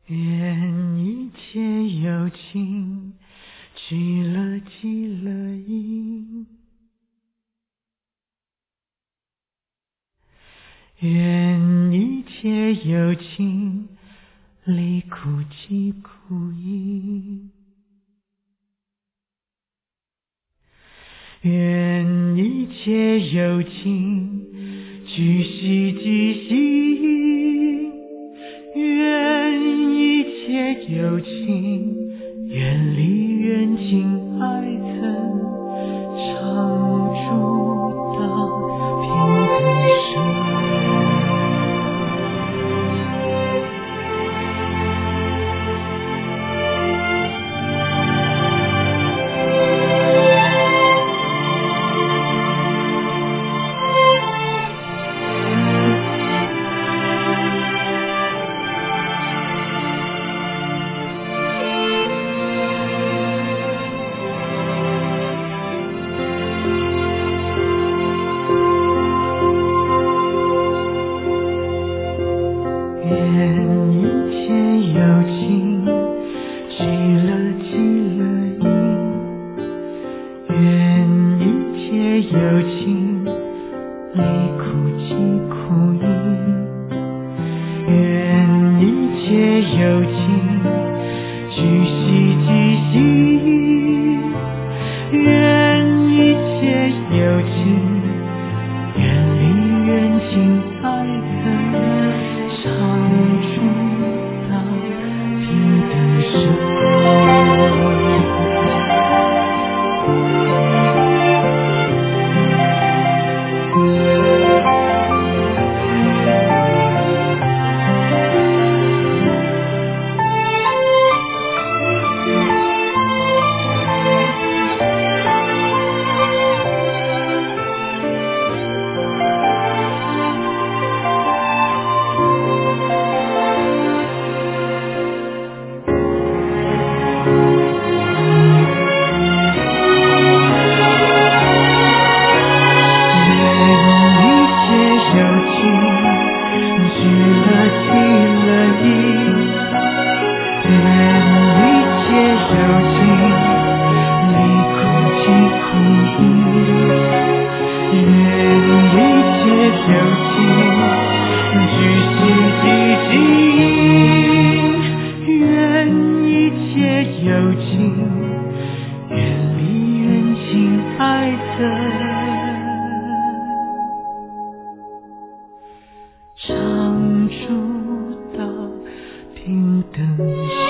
愿一切有情聚了积了因，愿一切有情离苦即苦因，愿一切有情具喜即喜，愿一切有情远离缘尽爱憎，常住大平等生。愿一切有情聚了积了因，愿一切有情离苦即苦因，愿一切有情具喜即喜，愿一切有情远离缘尽爱憎，常住大平等生。常住到平等。